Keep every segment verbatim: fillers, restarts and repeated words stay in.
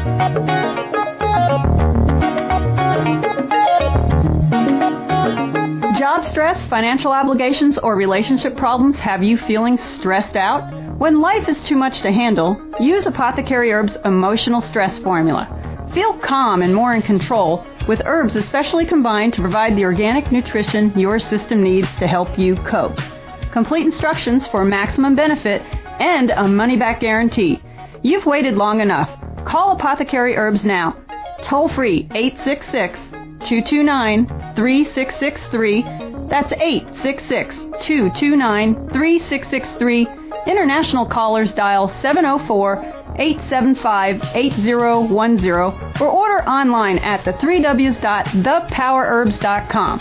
Job stress, financial obligations, or relationship problems have you feeling stressed out? When life is too much to handle, use Apothecary Herbs Emotional Stress Formula. Feel calm and more in control with herbs especially combined to provide the organic nutrition your system needs to help you cope. Complete instructions for maximum benefit and a money-back guarantee. You've waited long enough. Call Apothecary Herbs now. Toll free eight six six, two two nine, three six six three. That's eight six six, two two nine, three six six three. International callers dial seven oh four, eight seven five, eight oh one oh or order online at the three W's dot the power herbs dot com.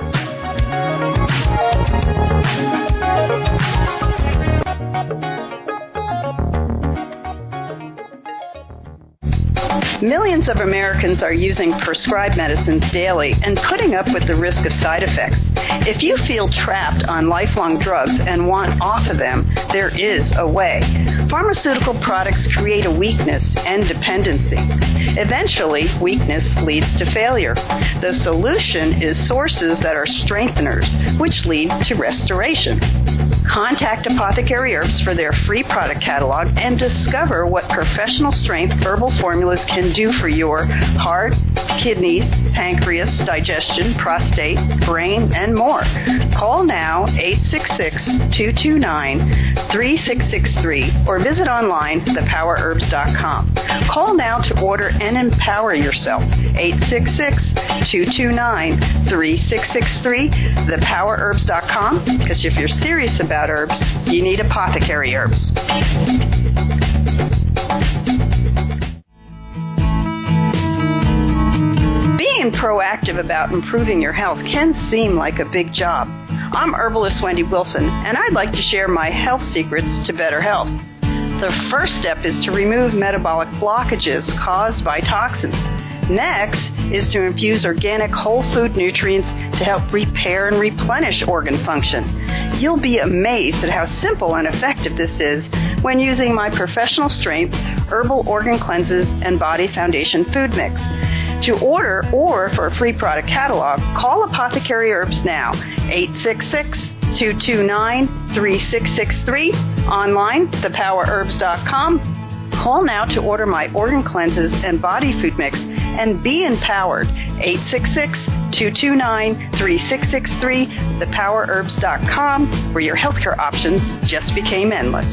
Millions of Americans are using prescribed medicines daily and putting up with the risk of side effects. If you feel trapped on lifelong drugs and want off of them, there is a way. Pharmaceutical products create a weakness and dependency. Eventually, weakness leads to failure. The solution is sources that are strengtheners, which lead to restoration. Contact Apothecary Herbs for their free product catalog and discover what professional strength herbal formulas can do for your heart, kidneys, pancreas, digestion, prostate, brain, and more. Call now eight six six, two two nine, three six six three or visit online the power herbs dot com. Call now to order and empower yourself. eight six six, two two nine, three six six three, the power herbs dot com, because if you're serious about herbs, you need Apothecary Herbs. Being proactive about improving your health can seem like a big job. I'm herbalist Wendy Wilson, and I'd like to share my health secrets to better health. The first step is to remove metabolic blockages caused by toxins. Next is to infuse organic whole food nutrients to help repair and replenish organ function. You'll be amazed at how simple and effective this is when using my professional strength herbal organ cleanses and body foundation food mix. To order or for a free product catalog, call Apothecary Herbs now, eight six six, two two nine, three six six three, online, the power herbs dot com. Call now to order my organ cleanses and body food mix and be empowered, eight six six, two two nine, three six six three, the power herbs dot com, where your healthcare options just became endless.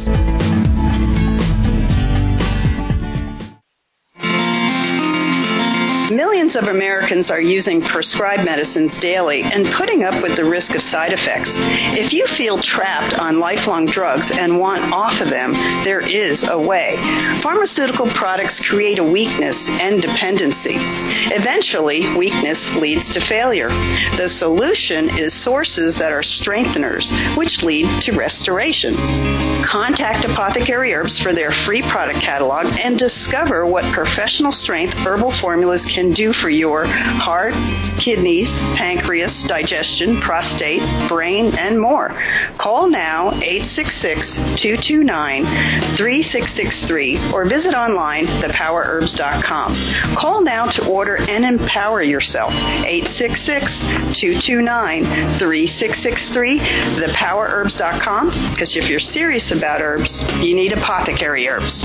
Millions of Americans are using prescribed medicines daily and putting up with the risk of side effects. If you feel trapped on lifelong drugs and want off of them, there is a way. Pharmaceutical products create a weakness and dependency. Eventually, weakness leads to failure. The solution is sources that are strengtheners, which lead to restoration. Contact Apothecary Herbs for their free product catalog and discover what professional strength herbal formulas can do for your heart, kidneys, pancreas, digestion, prostate, brain, and more. Call now eight six six, two two nine, three six six three or visit online the power herbs dot com. Call now to order and empower yourself. eight six six, two two nine, three six six three, the power herbs dot com, because if you're serious about herbs, you need Apothecary Herbs.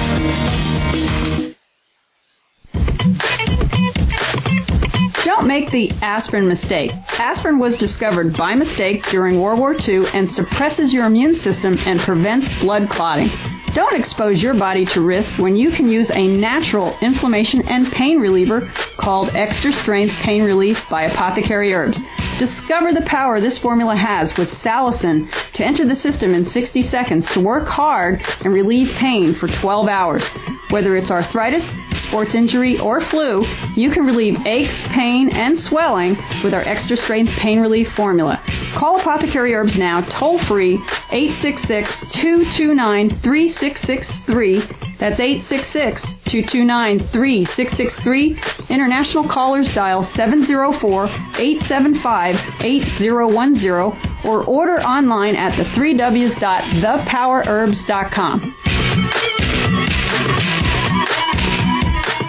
Don't make the aspirin mistake. Aspirin was discovered by mistake during World War Two and suppresses your immune system and prevents blood clotting. Don't expose your body to risk when you can use a natural inflammation and pain reliever called Extra Strength Pain Relief by Apothecary Herbs. Discover the power this formula has with salicin to enter the system in sixty seconds to work hard and relieve pain for twelve hours. Whether it's arthritis, sports injury, or flu, you can relieve aches, pain, and swelling with our Extra Strength Pain Relief formula. Call Apothecary Herbs now, toll free, eight six six, two two nine, three six six three. That's eight six six, two two nine, three six six three. International callers dial seven oh four, eight seven five, eight oh one oh or order online at the three W's dot the power herbs dot com.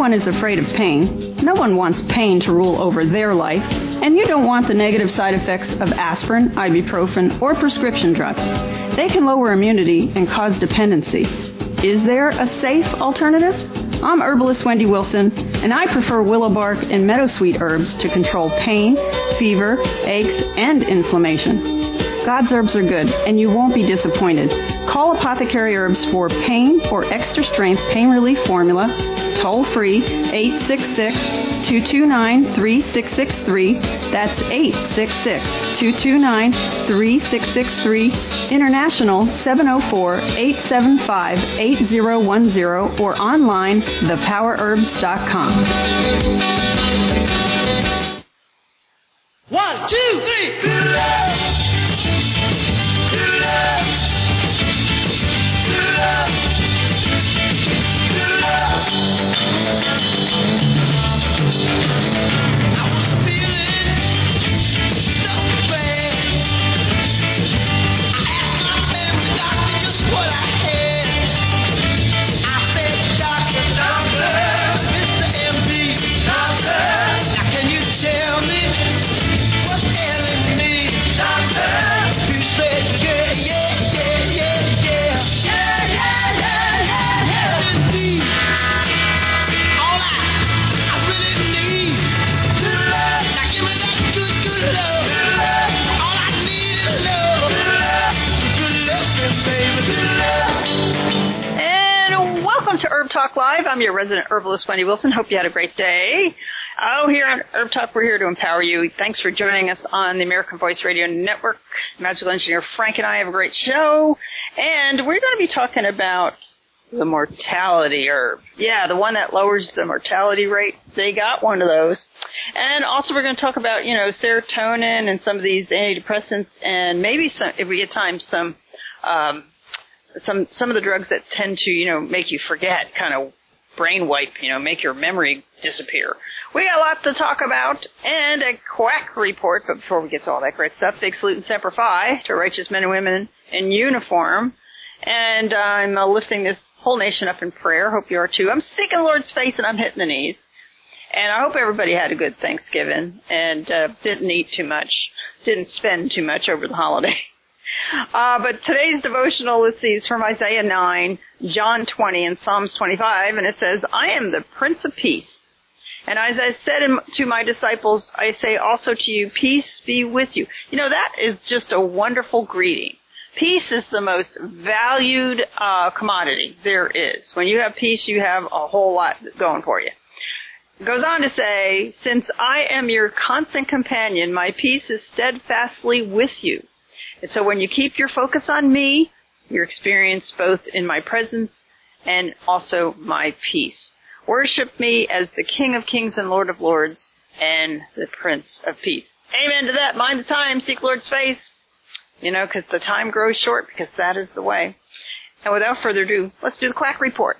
one is afraid of pain. No one wants pain to rule over their life. And you don't want the negative side effects of aspirin, ibuprofen, or prescription drugs. They can lower immunity and cause dependency. Is there a safe alternative? I'm herbalist Wendy Wilson, and I prefer willow bark and meadowsweet herbs to control pain, fever, aches, and inflammation. God's herbs are good, and you won't be disappointed. Call Apothecary Herbs for pain or extra strength pain relief formula, toll free, eight six six, two two nine, three six six three. That's eight six six, two two nine, three six six three. International seven oh four, eight seven five, eight oh one oh or online the power herbs dot com. One, two, three. Talk Live. I'm your resident herbalist, Wendy Wilson. Hope you had a great day. Oh, here on Herb Talk, we're here to empower you. Thanks for joining us on the American Voice Radio Network. Magical engineer Frank and I have a great show, and we're going to be talking about the mortality herb. Yeah, the one that lowers the mortality rate. They got one of those. And also we're going to talk about, you know, serotonin and some of these antidepressants, and maybe some, if we get time, some um Some some of the drugs that tend to, you know, make you forget, kind of brain wipe, you know, make your memory disappear. We got lots to talk about and a quack report. But before we get to all that great stuff, big salute and semper fi to righteous men and women in uniform. And uh, I'm uh, lifting this whole nation up in prayer. Hope you are too. I'm seeking the Lord's face and I'm hitting the knees. And I hope everybody had a good Thanksgiving and uh, didn't eat too much, didn't spend too much over the holiday. Uh, but today's devotional, let's see, is from Isaiah nine, John twenty, and Psalms twenty-five, and it says, I am the Prince of Peace. And as I said in, to my disciples, I say also to you, peace be with you. You know, that is just a wonderful greeting. Peace is the most valued uh, commodity there is. When you have peace, you have a whole lot going for you. It goes on to say, since I am your constant companion, my peace is steadfastly with you. And so when you keep your focus on me, you experience both in my presence and also my peace. Worship me as the King of Kings and Lord of Lords and the Prince of Peace. Amen to that. Mind the time. Seek Lord's face. You know, because the time grows short, because that is the way. And without further ado, let's do the quack report.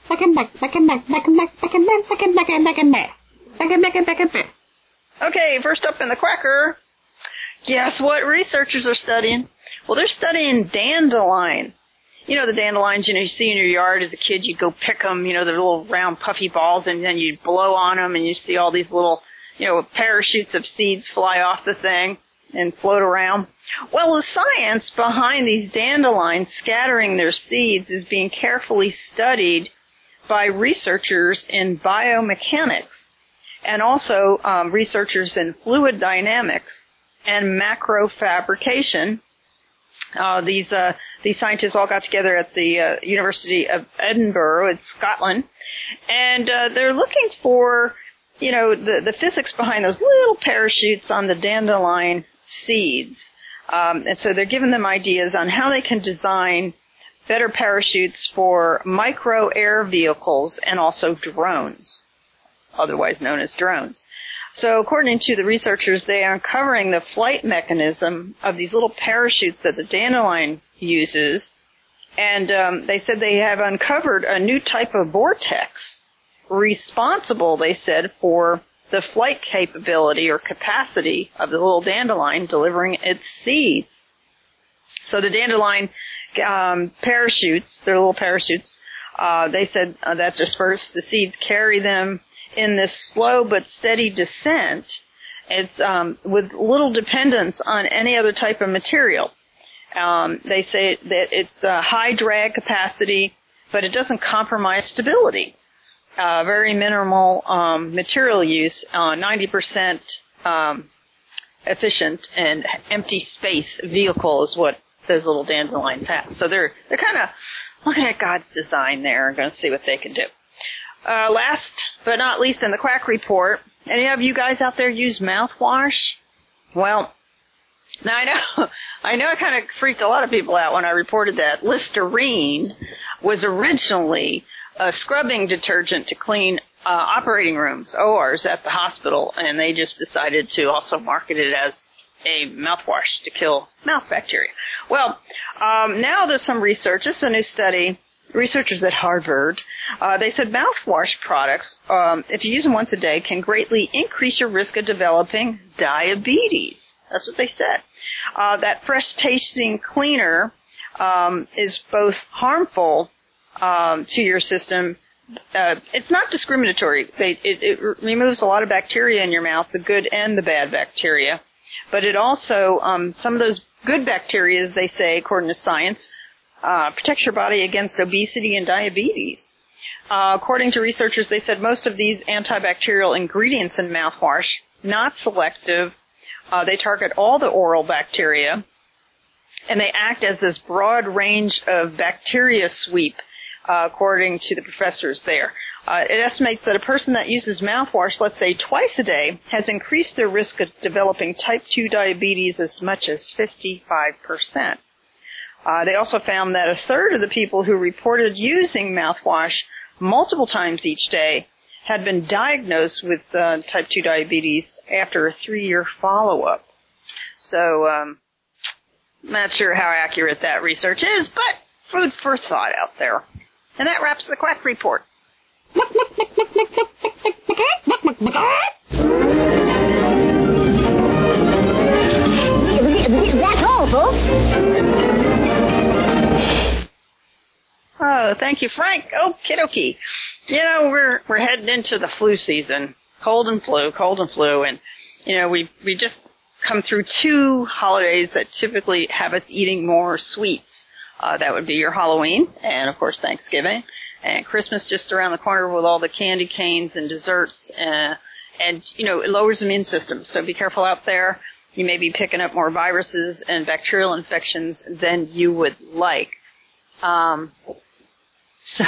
Okay, first up in the quacker. Guess what researchers are studying? Well, they're studying dandelion. You know the dandelions, you know, you see in your yard as a kid, you'd go pick them, you know, the little round puffy balls, and then you'd blow on them, and you see all these little, you know, parachutes of seeds fly off the thing and float around. Well, the science behind these dandelions scattering their seeds is being carefully studied by researchers in biomechanics and also um, researchers in fluid dynamics and macrofabrication. Uh, these uh, these scientists all got together at the uh, University of Edinburgh in Scotland, and uh, they're looking for, you know, the, the physics behind those little parachutes on the dandelion seeds. Um, and so they're giving them ideas on how they can design better parachutes for micro air vehicles and also drones, otherwise known as drones. So according to the researchers, they are uncovering the flight mechanism of these little parachutes that the dandelion uses. And um, they said they have uncovered a new type of vortex responsible, they said, for the flight capability or capacity of the little dandelion delivering its seeds. So the dandelion um, parachutes, they're little parachutes, Uh, they said uh, that disperse the seeds carry them in this slow but steady descent. It's um, with little dependence on any other type of material. Um, they say that it's uh, high drag capacity, but it doesn't compromise stability. Uh, very minimal um, material use, uh, ninety percent um, efficient and empty space vehicle is what those little dandelions have. So they're they're kind of looking at God's design there and going to see what they can do. Uh, last but not least in the Quack Report, any of you guys out there use mouthwash? Well, now I know, I know I kind of freaked a lot of people out when I reported that Listerine was originally a scrubbing detergent to clean uh, operating rooms, O Rs at the hospital, and they just decided to also market it as a mouthwash to kill mouth bacteria. Well, um, now there's some research. This is a new study. Researchers at Harvard, uh, they said mouthwash products, um, if you use them once a day, can greatly increase your risk of developing diabetes. That's what they said. Uh, that fresh-tasting cleaner um, is both harmful um, to your system. Uh, it's not discriminatory. They, it, it removes a lot of bacteria in your mouth, the good and the bad bacteria. But it also, um, some of those good bacteria, they say, according to science, Uh, protects your body against obesity and diabetes. Uh, according to researchers, they said most of these antibacterial ingredients in mouthwash, not selective. Uh, they target all the oral bacteria, and they act as this broad range of bacteria sweep, uh, according to the professors there. Uh, it estimates that a person that uses mouthwash, let's say twice a day, has increased their risk of developing type two diabetes as much as fifty-five percent. Uh, they also found that a third of the people who reported using mouthwash multiple times each day had been diagnosed with uh, type two diabetes after a three-year follow-up. So, um, not sure how accurate that research is, but food for thought out there. And that wraps the Quack Report. That's all, folks. Oh, thank you, Frank. Okie dokie. You know, we're we're heading into the flu season. Cold and flu, cold and flu, and you know, we we just come through two holidays that typically have us eating more sweets. Uh, that would be your Halloween, and of course Thanksgiving, and Christmas just around the corner with all the candy canes and desserts, uh, and you know, it lowers the immune system. So be careful out there. You may be picking up more viruses and bacterial infections than you would like. Um, so,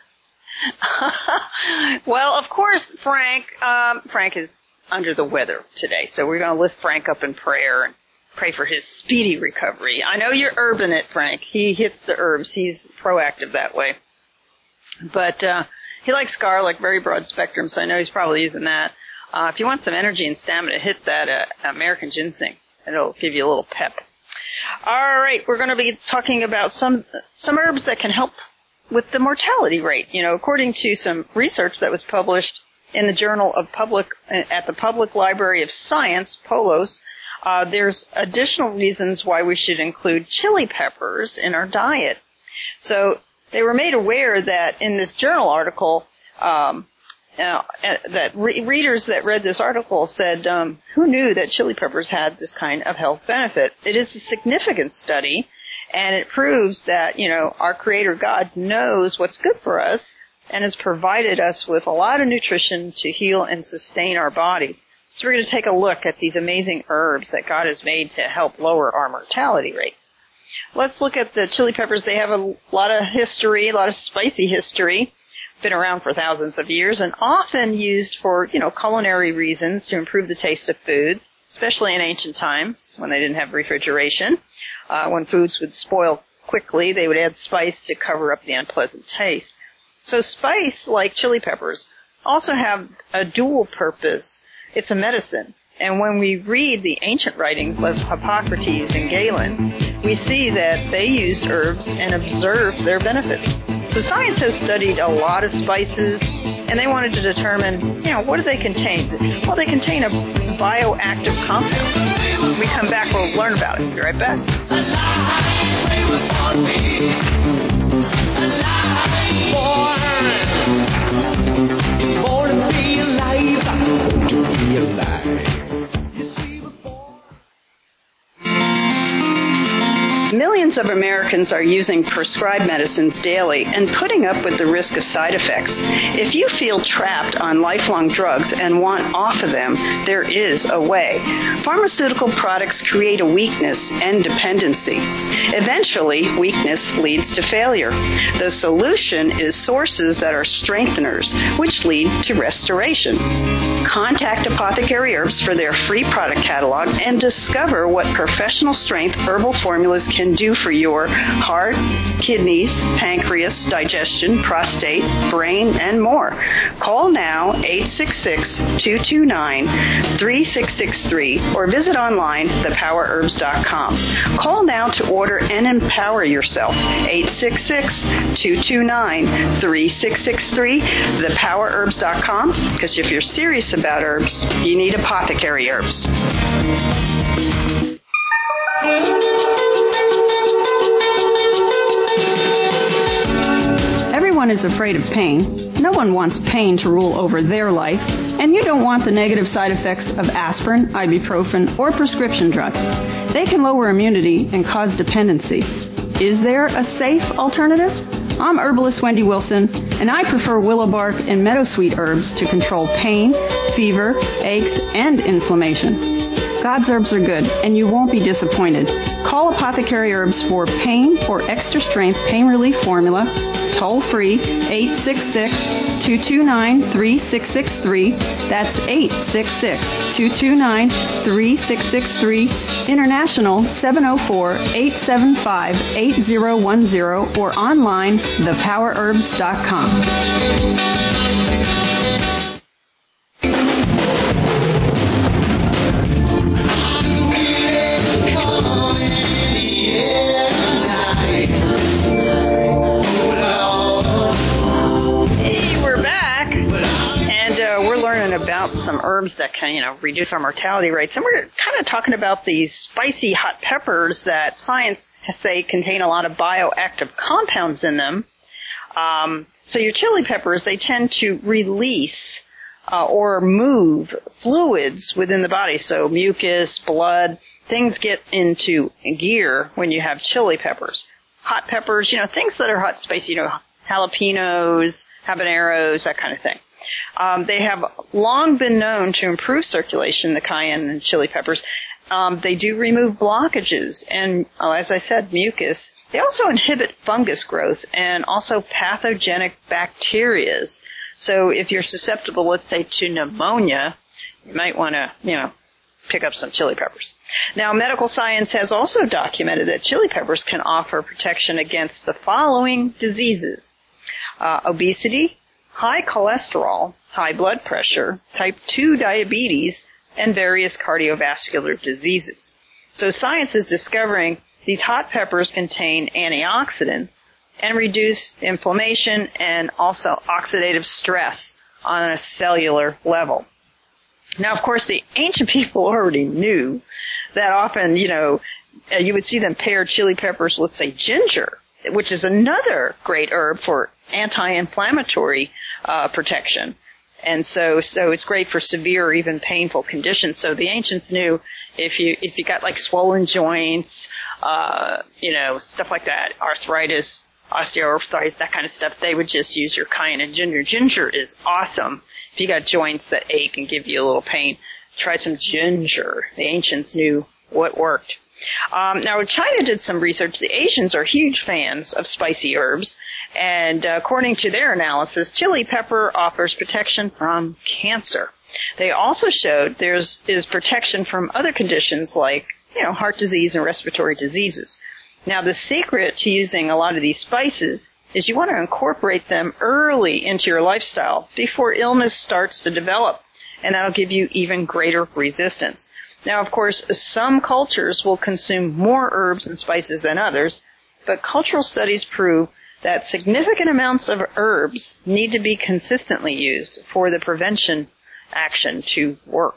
well, of course, Frank, um, Frank is under the weather today, so we're going to lift Frank up in prayer and pray for his speedy recovery. I know you're herbing it, Frank. He hits the herbs. He's proactive that way. But, uh, he likes garlic, very broad spectrum, so I know he's probably using that. Uh, if you want some energy and stamina, hit that, uh, American ginseng. It'll give you a little pep. All right, we're going to be talking about some some herbs that can help with the mortality rate. You know, according to some research that was published in the Journal of Public at the Public Library of Science, POLOS, uh, there's additional reasons why we should include chili peppers in our diet. So they were made aware that in this journal article, um, uh, that re- readers that read this article said, um, who knew that chili peppers had this kind of health benefit? It is a significant study, and it proves that, you know, our Creator God knows what's good for us and has provided us with a lot of nutrition to heal and sustain our body. So we're going to take a look at these amazing herbs that God has made to help lower our mortality rates. Let's look at the chili peppers. They have a lot of history, a lot of spicy history. Been around for thousands of years and often used for, you know, culinary reasons to improve the taste of foods, especially in ancient times when they didn't have refrigeration. Uh, when foods would spoil quickly, they would add spice to cover up the unpleasant taste. So spice, like chili peppers, also have a dual purpose. It's a medicine. And when we read the ancient writings of Hippocrates and Galen, we see that they used herbs and observed their benefits. So science has studied a lot of spices, and they wanted to determine, you know, what do they contain? Well, they contain a bioactive compound. When we come back, we'll learn about it. Be right back. Millions of Americans are using prescribed medicines daily and putting up with the risk of side effects. If you feel trapped on lifelong drugs and want off of them, there is a way. Pharmaceutical products create a weakness and dependency. Eventually, weakness leads to failure. The solution is sources that are strengtheners, which lead to restoration. Contact Apothecary Herbs for their free product catalog and discover what professional strength herbal formulas can do for your heart, kidneys, pancreas, digestion, prostate, brain, and more. Call now eight six six, two two nine, three six six three or visit online the power herbs dot com. Call now to order and empower yourself. eight six six, two two nine, three six six three, the power herbs dot com, because if you're serious about herbs, you need Apothecary Herbs. Everyone is afraid of pain. No one wants pain to rule over their life, and you don't want the negative side effects of aspirin, ibuprofen, or prescription drugs. They can lower immunity and cause dependency. Is there a safe alternative? I'm herbalist Wendy Wilson, and I prefer willow bark and meadowsweet herbs to control pain, fever, aches, and inflammation. God's herbs are good, and you won't be disappointed. Call Apothecary Herbs for pain or extra strength pain relief formula, toll free, eight six six, two two nine, three six six three. That's eight six six, two two nine, three six six three. International seven oh four, eight seven five, eight oh one oh or online the power herbs dot com. About some herbs that can, you know, reduce our mortality rates. And we're kind of talking about these spicy hot peppers that science say contain a lot of bioactive compounds in them. Um, so your chili peppers, they tend to release uh, or move fluids within the body. So mucus, blood, things get into gear when you have chili peppers. Hot peppers, you know, things that are hot, spicy, you know, jalapenos, habaneros, that kind of thing. Um, they have long been known to improve circulation, the cayenne and chili peppers. Um, they do remove blockages and, uh, as I said, mucus. They also inhibit fungus growth and also pathogenic bacteria. So if you're susceptible, let's say, to pneumonia, you might want to, you know, pick up some chili peppers. Now, medical science has also documented that chili peppers can offer protection against the following diseases: uh, obesity, high cholesterol, high blood pressure, type two diabetes, and various cardiovascular diseases. So science is discovering these hot peppers contain antioxidants and reduce inflammation and also oxidative stress on a cellular level. Now, of course, the ancient people already knew that often, you know, you would see them pair chili peppers with, say, ginger, which is another great herb for anti-inflammatory uh, protection. And so, so it's great for severe or even painful conditions. So the ancients knew if you, if you got like swollen joints, uh, you know, stuff like that, arthritis, osteoarthritis, that kind of stuff, they would just use your cayenne and ginger. Ginger is awesome. If you got joints that ache and give you a little pain, try some ginger. The ancients knew what worked. Um, now, China did some research. The Asians are huge fans of spicy herbs, and uh, according to their analysis, chili pepper offers protection from cancer. They also showed there is protection from other conditions like, you know, heart disease and respiratory diseases. Now, the secret to using a lot of these spices is you want to incorporate them early into your lifestyle before illness starts to develop, and that'll give you even greater resistance. Now, of course, some cultures will consume more herbs and spices than others, but cultural studies prove that significant amounts of herbs need to be consistently used for the prevention action to work.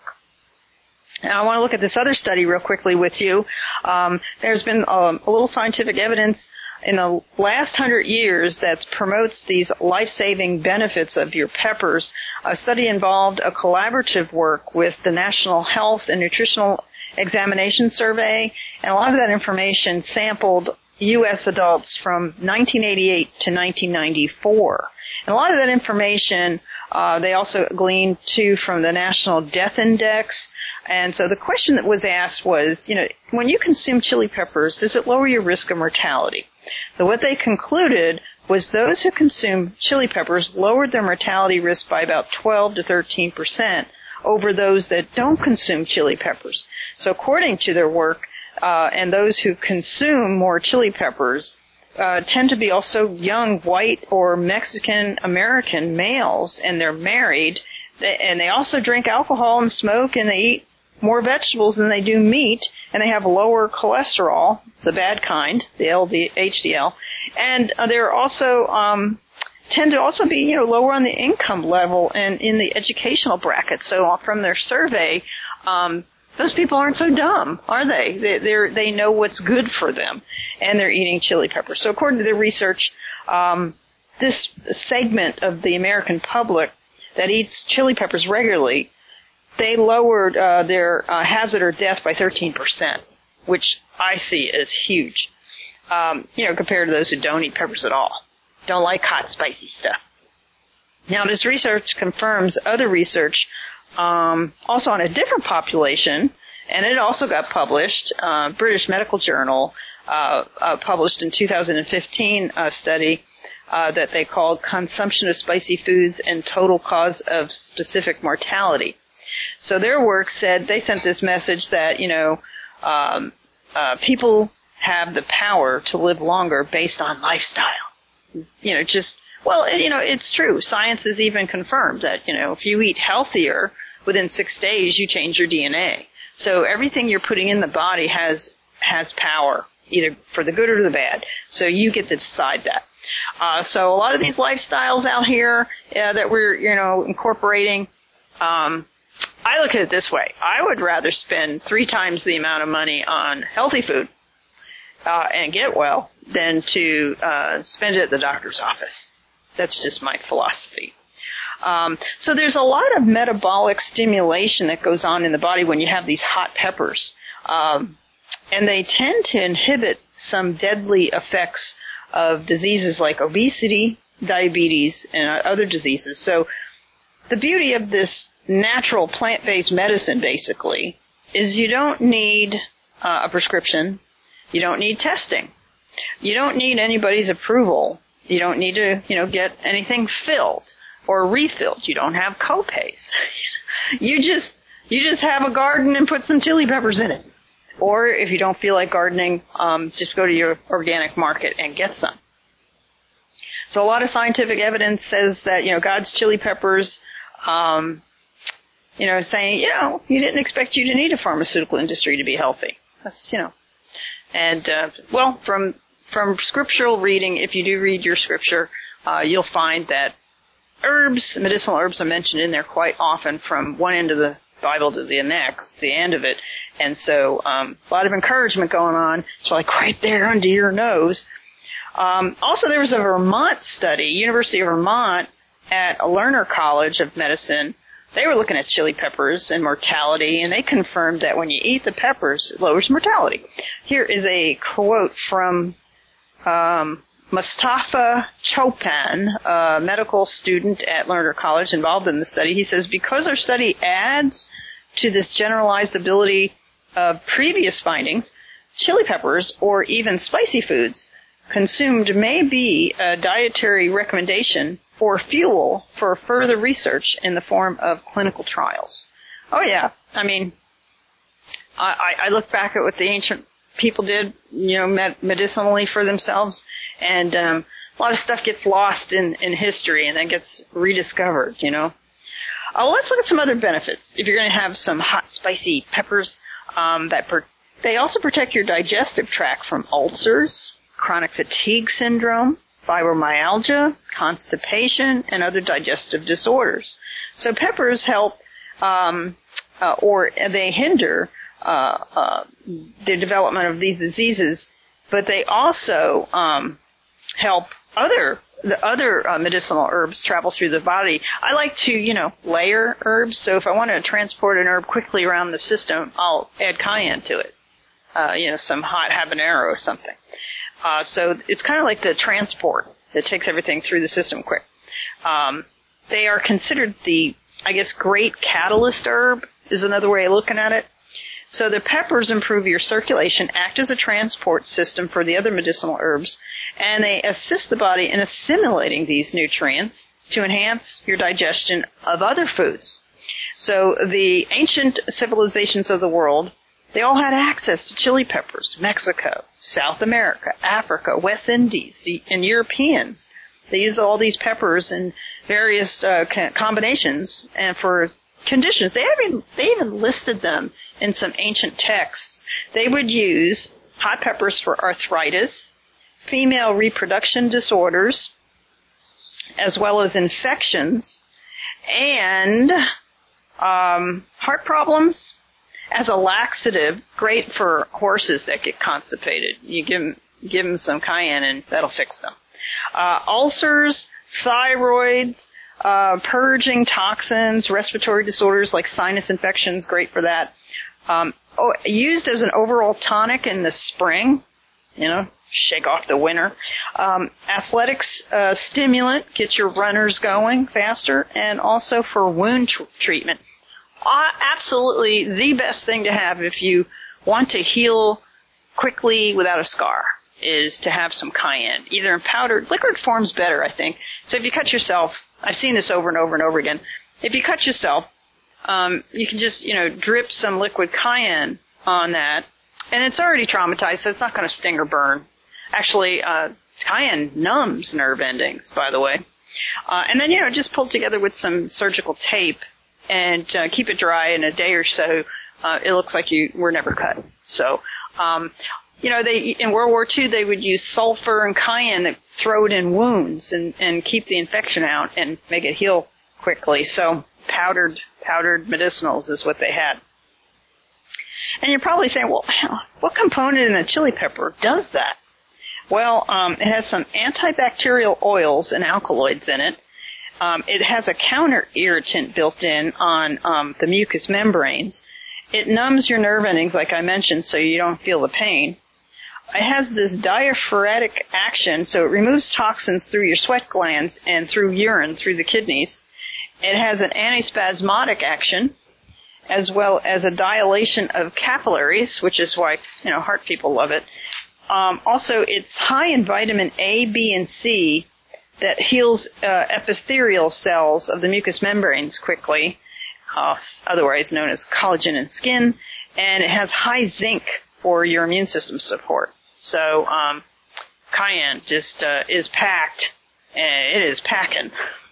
Now, I want to look at this other study real quickly with you. Um, there's been um, a little scientific evidence in the last hundred years that promotes these life-saving benefits of your peppers. A study involved a collaborative work with the National Health and Nutritional Examination Survey, and a lot of that information sampled U S adults from nineteen eighty-eight to nineteen ninety-four. And a lot of that information uh, they also gleaned, too, from the National Death Index. And so the question that was asked was, you know, when you consume chili peppers, does it lower your risk of mortality? So what they concluded was those who consume chili peppers lowered their mortality risk by about twelve to thirteen percent over those that don't consume chili peppers. So according to their work, uh, and those who consume more chili peppers uh, tend to be also young white or Mexican American males, and they're married, and they also drink alcohol and smoke, and they eat more vegetables than they do meat, and they have lower cholesterol, the bad kind, the L D H D L, and uh, they're also um, tend to also be, you know, lower on the income level and in the educational bracket. So from their survey, um, those people aren't so dumb, are they? They they're, they know what's good for them, and they're eating chili peppers. So according to their research, um, this segment of the American public that eats chili peppers regularly, they lowered uh, their uh, hazard or death by thirteen percent, which I see as huge, um, you know, compared to those who don't eat peppers at all, don't like hot, spicy stuff. Now, this research confirms other research um, also on a different population, and it also got published. Uh, British Medical Journal uh, uh, published in two thousand fifteen a study uh, that they called Consumption of Spicy Foods and Total Cause of Specific Mortality. So their work said, they sent this message that, you know, um, uh, people have the power to live longer based on lifestyle. You know, just, well, you know, it's true. Science has even confirmed that, you know, if you eat healthier, within six days, you change your D N A. So everything you're putting in the body has, has power, either for the good or the bad. So you get to decide that. Uh, so a lot of these lifestyles out here uh, that we're, you know, incorporating, um, I look at it this way. I would rather spend three times the amount of money on healthy food uh, and get well than to uh, spend it at the doctor's office. That's just my philosophy. Um, so there's a lot of metabolic stimulation that goes on in the body when you have these hot peppers. Um, and they tend to inhibit some deadly effects of diseases like obesity, diabetes, and other diseases. So the beauty of this natural plant-based medicine, basically, is you don't need uh, a prescription. You don't need testing. You don't need anybody's approval. You don't need to, you know, get anything filled or refilled. You don't have co-pays. you just you just have a garden and put some chili peppers in it. Or if you don't feel like gardening, um, just go to your organic market and get some. So a lot of scientific evidence says that, you know, God's chili peppers, um, you know, saying, you know, he didn't expect you to need a pharmaceutical industry to be healthy. That's, you know. And, uh, well, from from scriptural reading, if you do read your scripture, uh, you'll find that herbs, medicinal herbs are mentioned in there quite often from one end of the Bible to the next, the end of it. And so um, a lot of encouragement going on. It's like right there under your nose. Um, also, there was a Vermont study, University of Vermont, at a Lerner College of Medicine. They were looking at chili peppers and mortality, and they confirmed that when you eat the peppers, it lowers mortality. Here is a quote from um, Mustafa Chopin, a medical student at Lerner College involved in the study. He says, because our study adds to this generalized ability of previous findings, chili peppers or even spicy foods consumed may be a dietary recommendation for fuel for further research in the form of clinical trials. Oh, yeah. I mean, I, I look back at what the ancient people did, you know, med- medicinally for themselves, and um, a lot of stuff gets lost in, in history and then gets rediscovered, you know. Uh, let's look at some other benefits. If you're going to have some hot, spicy peppers, um, that per- they also protect your digestive tract from ulcers, chronic fatigue syndrome, fibromyalgia, constipation, and other digestive disorders. So peppers help, um, uh, or they hinder uh, uh, the development of these diseases, but they also um, help other the other uh, medicinal herbs travel through the body. I like to, you know, layer herbs. So if I want to transport an herb quickly around the system, I'll add cayenne to it. Uh, you know, some hot habanero or something. Uh, so it's kind of like the transport that takes everything through the system quick. Um, they are considered the, I guess, great catalyst herb is another way of looking at it. So the peppers improve your circulation, act as a transport system for the other medicinal herbs, and they assist the body in assimilating these nutrients to enhance your digestion of other foods. So the ancient civilizations of the world, they all had access to chili peppers. Mexico, South America, Africa, West Indies, the, and Europeans. They used all these peppers in various uh, combinations and for conditions. They even, they even listed them in some ancient texts. They would use hot peppers for arthritis, female reproduction disorders, as well as infections, and um, heart problems. As a laxative, great for horses that get constipated. You give them, give them some cayenne and that'll fix them. Uh, ulcers, thyroids, uh, purging toxins, respiratory disorders like sinus infections, great for that. Um, oh, used as an overall tonic in the spring, you know, shake off the winter. Um, athletics uh, stimulant, get your runners going faster, and also for wound tr- treatment. Uh, absolutely the best thing to have if you want to heal quickly without a scar is to have some cayenne, either in powdered. Liquid form's better, I think. So if you cut yourself, I've seen this over and over and over again. If you cut yourself, um, you can just, you know, drip some liquid cayenne on that, and it's already traumatized, so it's not going to sting or burn. Actually, uh, cayenne numbs nerve endings, by the way. Uh, and then, you know, just pull it together with some surgical tape and uh, keep it dry in a day or so. Uh, it looks like you were never cut. So, um, you know, they in World War Two they would use sulfur and cayenne to throw it in wounds and, and keep the infection out and make it heal quickly. So powdered powdered medicinals is what they had. And you're probably saying, well, what component in a chili pepper does that? Well, um, it has some antibacterial oils and alkaloids in it. Um, it has a counter irritant built in on um, the mucous membranes. It numbs your nerve endings, like I mentioned, so you don't feel the pain. It has this diaphoretic action, so it removes toxins through your sweat glands and through urine, through the kidneys. It has an antispasmodic action, as well as a dilation of capillaries, which is why, you know, heart people love it. Um, also, it's high in vitamin A, B, and C, that heals uh, epithelial cells of the mucous membranes quickly, uh, otherwise known as collagen in skin, and it has high zinc for your immune system support. So um, cayenne just uh, is packed, and it is packing.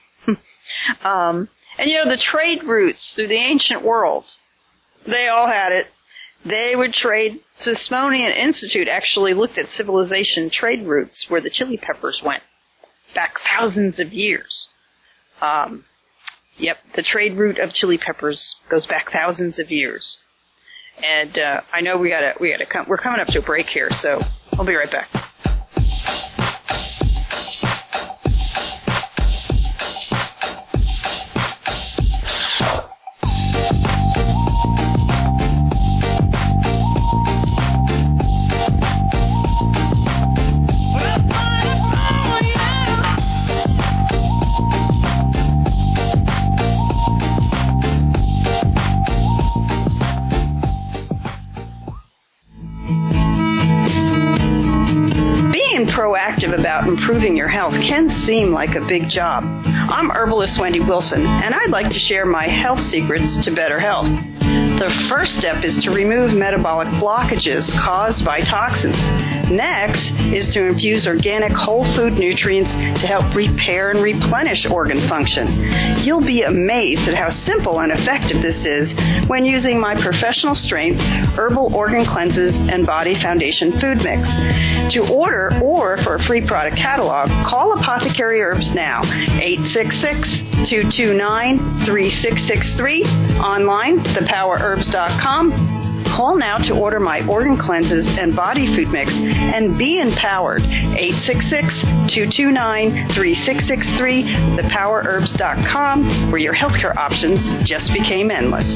um, and, you know, the trade routes through the ancient world, they all had it. They would trade. Smithsonian Institute actually looked at civilization trade routes where the chili peppers went back thousands of years. Um, yep, the trade route of chili peppers goes back thousands of years. And uh, I know we gotta we gotta come. We're coming up to a break here, so I'll be right back. Proactive about improving your health can seem like a big job. I'm herbalist Wendy Wilson, and I'd like to share my health secrets to better health. The first step is to remove metabolic blockages caused by toxins. Next is to infuse organic whole food nutrients to help repair and replenish organ function. You'll be amazed at how simple and effective this is when using my professional strength herbal organ cleanses and body foundation food mix. To order or for a free product catalog, call Apothecary Herbs now, eight six six, two two nine, three six six three, online, the power herbs dot com. Call now to order my organ cleanses and body food mix and be empowered. eight six six, two two nine, three six six three, the power herbs dot com, where your healthcare options just became endless.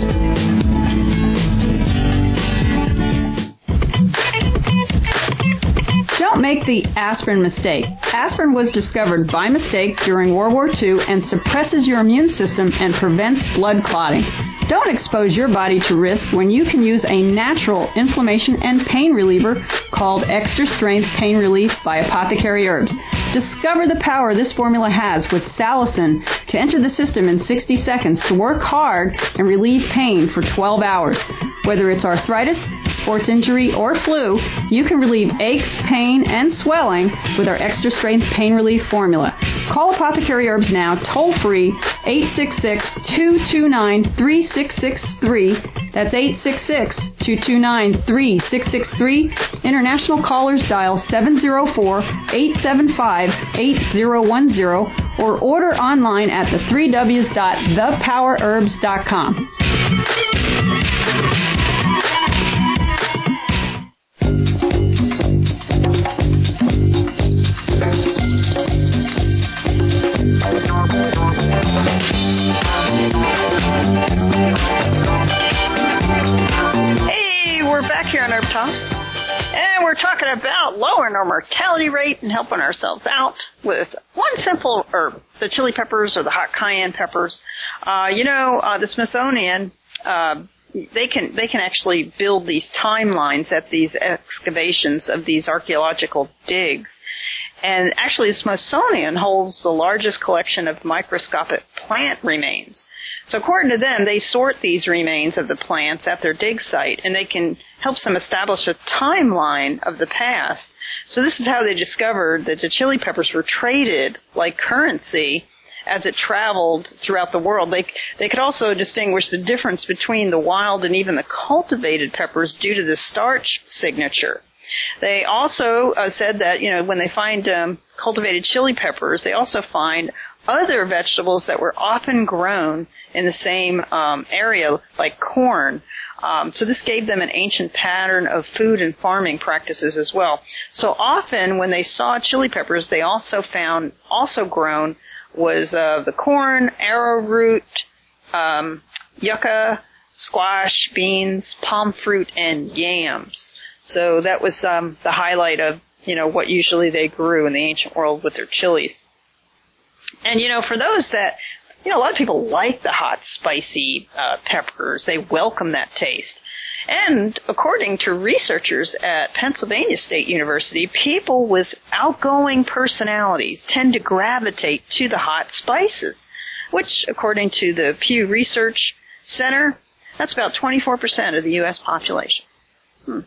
Don't make the aspirin mistake. Aspirin was discovered by mistake during World War Two and suppresses your immune system and prevents blood clotting. Don't expose your body to risk when you can use a natural inflammation and pain reliever called Extra Strength Pain Relief by Apothecary Herbs. Discover the power this formula has with salicin to enter the system in sixty seconds to work hard and relieve pain for twelve hours. Whether it's arthritis, sports injury, or flu, you can relieve aches, pain, and swelling with our Extra Strength Pain Relief formula. Call Apothecary Herbs now, toll-free, eight six six, two two nine, three six six three. That's eight six six, two two nine, three six six three. International callers dial seven zero four, eight seven five, eight zero one zero or order online at the three w's dot the power herbs dot com. Hey, we're back here on Herb Talk, and we're talking about lowering our mortality rate and helping ourselves out with one simple herb, the chili peppers or the hot cayenne peppers. Uh, you know, uh, the Smithsonian, uh, they can they can actually build these timelines at these excavations of these archaeological digs. And actually, the Smithsonian holds the largest collection of microscopic plant remains. So according to them, they sort these remains of the plants at their dig site, and they can help them establish a timeline of the past. So this is how they discovered that the chili peppers were traded like currency as it traveled throughout the world. They they could also distinguish the difference between the wild and even the cultivated peppers due to the starch signature. They also uh, said that, you know, when they find um, cultivated chili peppers, they also find other vegetables that were often grown in the same um, area, like corn. Um, so this gave them an ancient pattern of food and farming practices as well. So often when they saw chili peppers, they also found also grown was uh, the corn, arrowroot, um, yucca, squash, beans, palm fruit, and yams. So that was um, the highlight of, you know, what usually they grew in the ancient world with their chilies. And, you know, for those that, you know, a lot of people like the hot, spicy uh, peppers. They welcome that taste. And according to researchers at Pennsylvania State University, people with outgoing personalities tend to gravitate to the hot spices, which, according to the Pew Research Center, that's about twenty-four percent of the U S population. Hmm.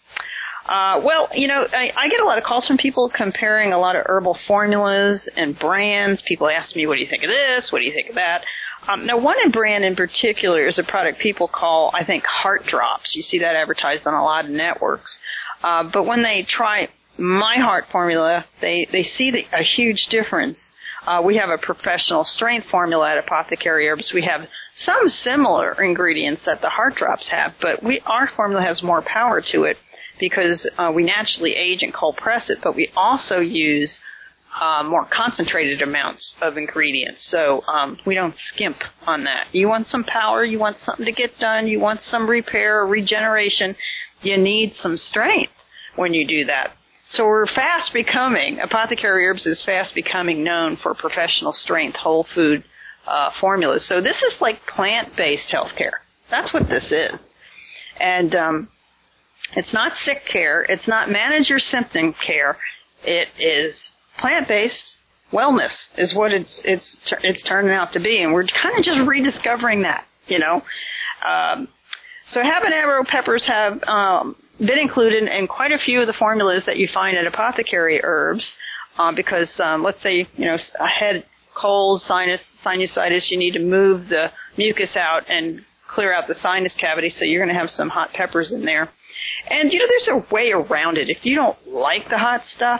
Uh, well, you know, I, I get a lot of calls from people comparing a lot of herbal formulas and brands. People ask me, what do you think of this? What do you think of that? Um, now, one brand in particular is a product people call, I think, Heart Drops. You see that advertised on a lot of networks. Uh, but when they try my heart formula, they, they see the, a huge difference. Uh, we have a professional strength formula at Apothecary Herbs. We have some similar ingredients that the Heart Drops have, but we our formula has more power to it, because uh, we naturally age and cold press it, but we also use uh, more concentrated amounts of ingredients. So um, we don't skimp on that. You want some power, you want something to get done, you want some repair or regeneration, you need some strength when you do that. So we're fast becoming, Apothecary Herbs is fast becoming known for professional strength whole food uh, formulas. So this is like plant-based healthcare. That's what this is. And um it's not sick care. It's not manage your symptom care. It is plant-based wellness is what it's it's it's turning out to be, and we're kind of just rediscovering that, you know. Um, so habanero peppers have um, been included in quite a few of the formulas that you find at Apothecary Herbs, uh, because um, let's say, you know, a head cold, sinus sinusitis, you need to move the mucus out and clear out the sinus cavity, so you're going to have some hot peppers in there. And, you know, there's a way around it. If you don't like the hot stuff,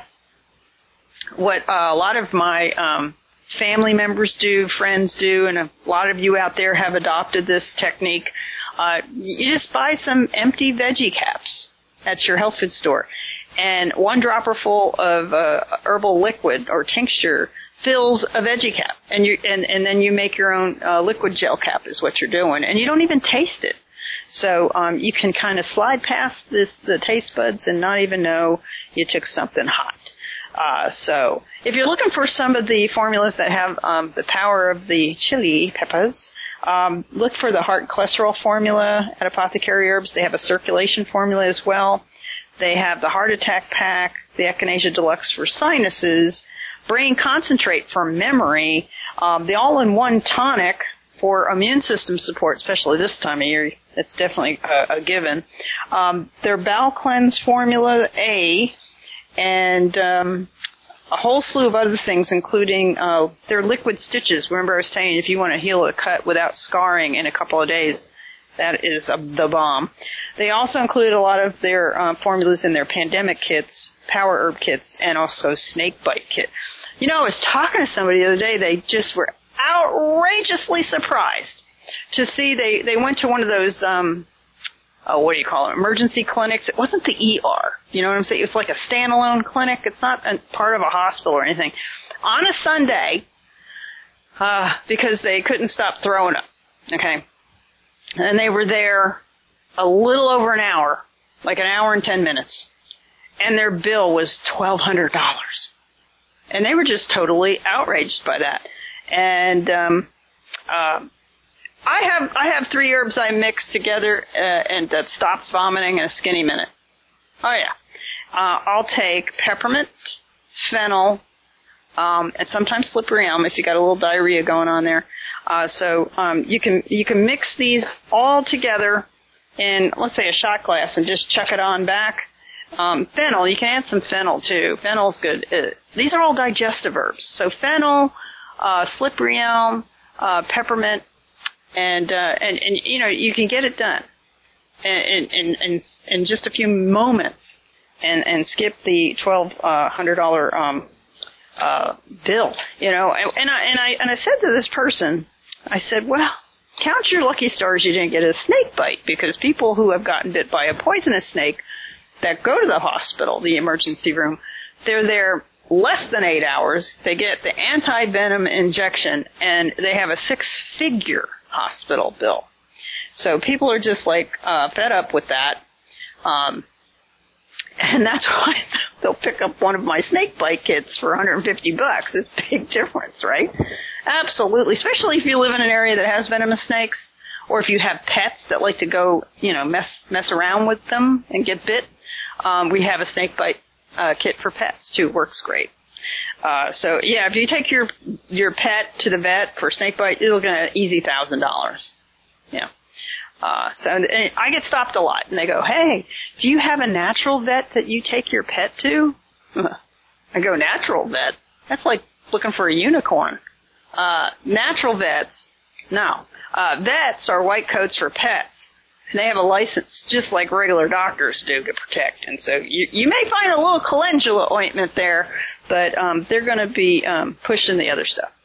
what uh, a lot of my um, family members do, friends do, and a lot of you out there have adopted this technique, uh, you just buy some empty veggie caps at your health food store. And one dropper full of uh, herbal liquid or tincture fills a veggie cap. And, you, and, and then you make your own uh, liquid gel cap is what you're doing. And you don't even taste it. So um, you can kind of slide past this, the taste buds and not even know you took something hot. Uh, so if you're looking for some of the formulas that have um, the power of the chili peppers, um, look for the heart cholesterol formula at Apothecary Herbs. They have a circulation formula as well. They have the heart attack pack, the Echinacea Deluxe for sinuses, brain concentrate for memory, um, the all-in-one tonic for immune system support, especially this time of year. It's definitely a, a given. Um, their bowel cleanse formula A, and um, a whole slew of other things, including uh, their liquid stitches. Remember I was telling you, if you want to heal a cut without scarring in a couple of days, that is a, the bomb. They also include a lot of their uh, formulas in their pandemic kits, power herb kits, and also snake bite kit. You know, I was talking to somebody the other day. They just were outrageously surprised to see they, they went to one of those, um, oh, what do you call it, emergency clinics. It wasn't the E R. You know what I'm saying? It's like a standalone clinic. It's not a part of a hospital or anything. On a Sunday, uh, because they couldn't stop throwing up. Okay. And they were there a little over an hour, like an hour and ten minutes. And their bill was twelve hundred dollars. And they were just totally outraged by that. And um, uh, I have I have three herbs I mix together uh, and that stops vomiting in a skinny minute. Oh, yeah. Uh, I'll take peppermint, fennel, um, and sometimes slippery elm if you got a little diarrhea going on there. Uh, so um, you can you can mix these all together in, let's say, a shot glass and just chuck it on back. Um, fennel, you can add some fennel too. Fennel's good. Uh, these are all digestive herbs. So fennel, uh, slippery elm, uh, peppermint, and, uh, and, and, you know, you can get it done in, in, in, in just a few moments and, and skip the twelve hundred dollars, um, uh, bill, you know, and, and I, and I, and I said to this person, I said, well, count your lucky stars you didn't get a snake bite, because people who have gotten bit by a poisonous snake that go to the hospital, the emergency room, they're there less than eight hours. They get the anti-venom injection, and they have a six-figure hospital bill. So people are just like uh, fed up with that, um, and that's why they'll pick up one of my snake bite kits for one hundred fifty bucks. It's a big difference, right? Absolutely, especially if you live in an area that has venomous snakes, or if you have pets that like to go, you know, mess mess around with them and get bit. Um, we have a snake bite uh, kit for pets too. Works great. Uh, so yeah, if you take your your pet to the vet for snake bite, it'll get an easy thousand dollars. Yeah. Uh, so and I get stopped a lot, and they go, "Hey, do you have a natural vet that you take your pet to?" I go, "Natural vet? That's like looking for a unicorn." Uh, natural vets, no. Uh, vets are white coats for pets. And they have a license just like regular doctors do to protect. And so you, you may find a little calendula ointment there, but um, they're going to be um, pushing the other stuff.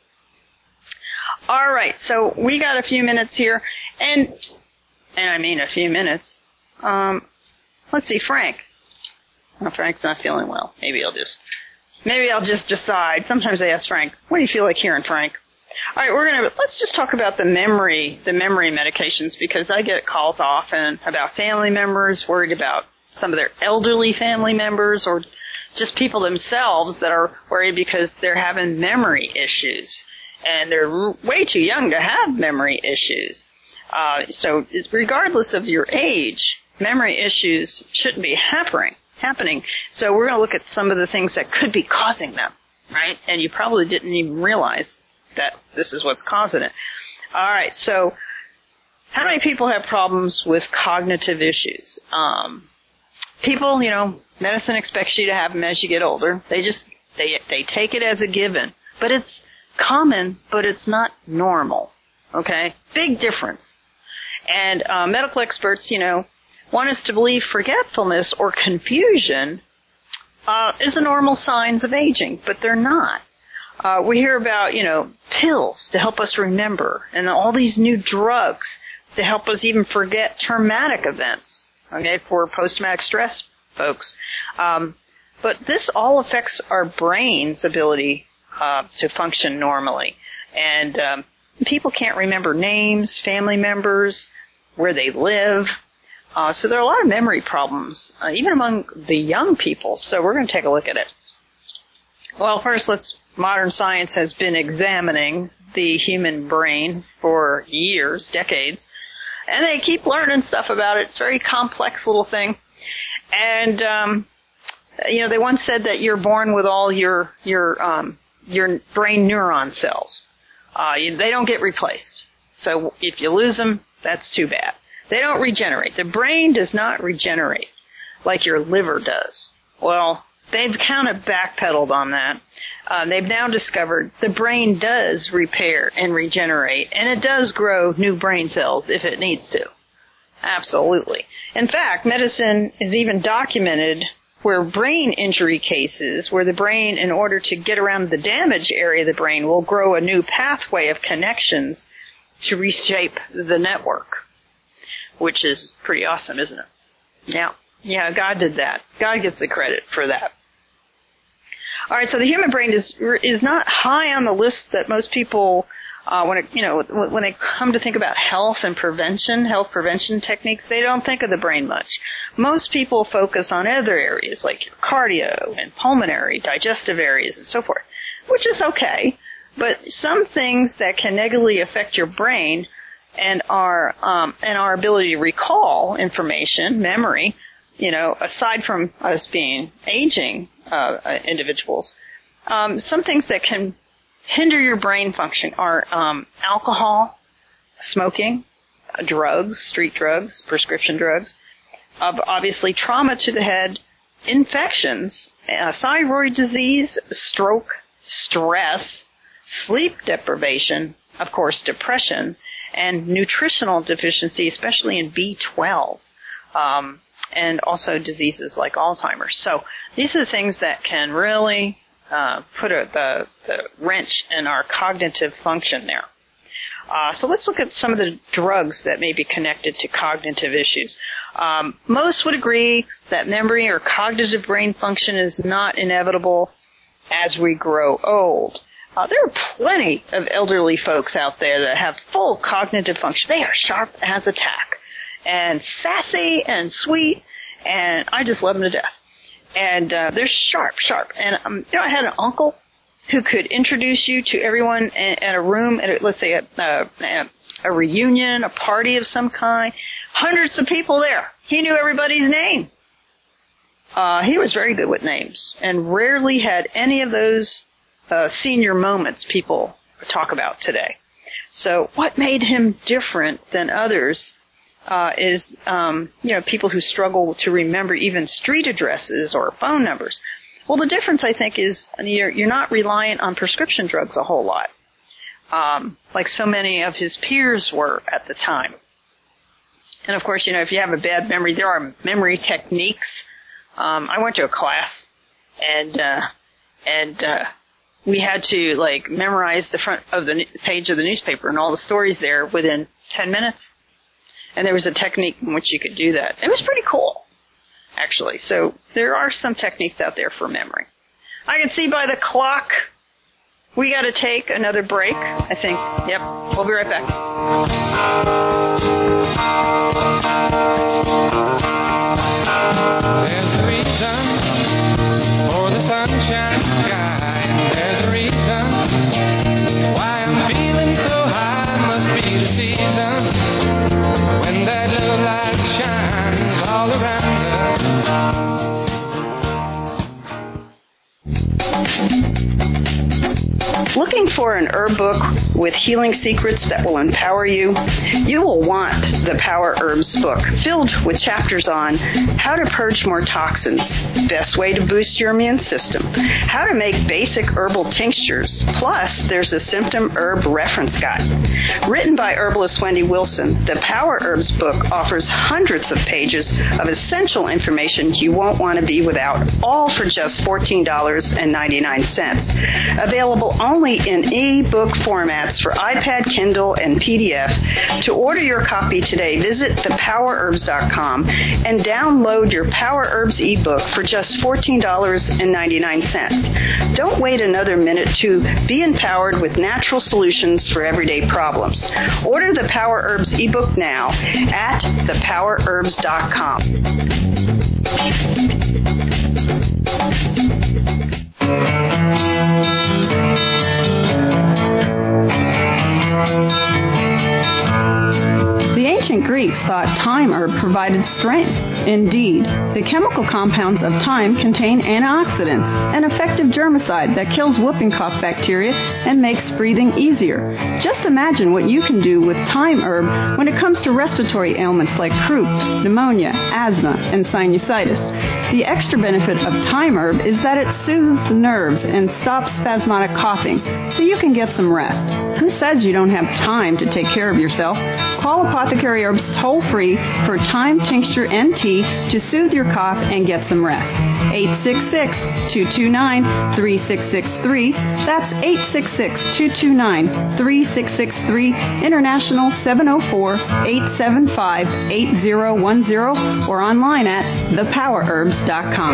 All right, so we got a few minutes here. And, and I mean a few minutes. Um, let's see, Frank. Well, Frank's not feeling well. Maybe I'll just... Maybe I'll just decide. Sometimes I ask Frank, what do you feel like hearing, Frank? All right, we're going to, let's just talk about the memory, the memory medications, because I get calls often about family members, worried about some of their elderly family members, or just people themselves that are worried because they're having memory issues. And they're way too young to have memory issues. Uh, so regardless of your age, memory issues shouldn't be happening. happening. So we're going to look at some of the things that could be causing them, right? And you probably didn't even realize that this is what's causing it. All right, so how many people have problems with cognitive issues? Um, people, you know, medicine expects you to have them as you get older. They just, they they take it as a given. But it's common, but it's not normal, okay? Big difference. And uh, medical experts, you know, want us to believe forgetfulness or confusion uh, is a normal signs of aging, but they're not. Uh, we hear about, you know, pills to help us remember, and all these new drugs to help us even forget traumatic events, okay, for post-traumatic stress folks. Um, but this all affects our brain's ability uh, to function normally. And um, people can't remember names, family members, where they live. Uh, so there are a lot of memory problems, uh, even among the young people. So we're going to take a look at it. Well, first, let's. Modern science has been examining the human brain for years, decades, and they keep learning stuff about it. It's a very complex little thing. And, um, you know, they once said that you're born with all your, your, um, your brain neuron cells. Uh, you, they don't get replaced. So if you lose them, that's too bad. They don't regenerate. The brain does not regenerate like your liver does. Well, they've kind of backpedaled on that. Uh, they've now discovered the brain does repair and regenerate, and it does grow new brain cells if it needs to. Absolutely. In fact, medicine is even documented where brain injury cases, where the brain, in order to get around the damaged area of the brain, will grow a new pathway of connections to reshape the network, which is pretty awesome, isn't it? Yeah. Yeah, God did that. God gets the credit for that. All right, so the human brain is is not high on the list that most people, uh, when it, you know, when they come to think about health and prevention, health prevention techniques, they don't think of the brain much. Most people focus on other areas like cardio and pulmonary, digestive areas, and so forth, which is okay. But some things that can negatively affect your brain and our um, and our ability to recall information, memory, you know, aside from us being aging uh, individuals, um, some things that can hinder your brain function are um, alcohol, smoking, uh, drugs, street drugs, prescription drugs, uh, obviously trauma to the head, infections, uh, thyroid disease, stroke, stress, sleep deprivation, of course, depression, and nutritional deficiency, especially in B twelve. Um, and also diseases like Alzheimer's. So these are the things that can really uh, put a, the, the wrench in our cognitive function there. Uh, so let's look at some of the drugs that may be connected to cognitive issues. Um, most would agree that memory or cognitive brain function is not inevitable as we grow old. Uh, there are plenty of elderly folks out there that have full cognitive function. They are sharp as a tack, and sassy and sweet, and I just love them to death. And uh, they're sharp, sharp. And um, you know, I had an uncle who could introduce you to everyone in, in a room, at a, let's say a, a, a reunion, a party of some kind, hundreds of people there. He knew everybody's name. Uh, he was very good with names, and rarely had any of those uh, senior moments people talk about today. So what made him different than others Uh, is, um, you know, people who struggle to remember even street addresses or phone numbers. Well, the difference, I think, is you're, you're not reliant on prescription drugs a whole lot, um, like so many of his peers were at the time. And, of course, you know, if you have a bad memory, there are memory techniques. Um, I went to a class, and uh, and uh, we had to, like, memorize the front of the page of the newspaper and all the stories there within ten minutes. And there was a technique in which you could do that. It was pretty cool, actually. So there are some techniques out there for memory. I can see by the clock we got to take another break, I think. Yep, we'll be right back. There's a reason for the sunshine sky. There's a reason why I'm feeling so high. Must be the season. When that little light shines all around us. Looking for an herb book with healing secrets that will empower you? You will want the Power Herbs book, filled with chapters on how to purge more toxins, best way to boost your immune system, how to make basic herbal tinctures, plus there's a symptom herb reference guide. Written by herbalist Wendy Wilson, the Power Herbs book offers hundreds of pages of essential information you won't want to be without, all for just fourteen dollars and ninety-nine cents. Available only only in e-book formats for iPad, Kindle, and P D F. To order your copy today, visit the power herbs dot com and download your Power Herbs ebook for just fourteen dollars and ninety-nine cents. Don't wait another minute to be empowered with natural solutions for everyday problems. Order the Power Herbs ebook now at the power herbs dot com. The ancient Greeks thought thyme herb provided strength. Indeed, the chemical compounds of thyme contain antioxidants, an effective germicide that kills whooping cough bacteria and makes breathing easier. Just imagine what you can do with thyme herb when it comes to respiratory ailments like croup, pneumonia, asthma, and sinusitis. The extra benefit of thyme herb is that it soothes the nerves and stops spasmodic coughing, so you can get some rest. Who says you don't have time to take care of yourself? Call Apothecary Herbs toll-free for thyme tincture and tea to soothe your cough and get some rest. eight six six, two two nine, three six six three. That's eight six six, two two nine, three six six three. International seven oh four, eight seven five, eight oh one oh or online at the power herbs dot com.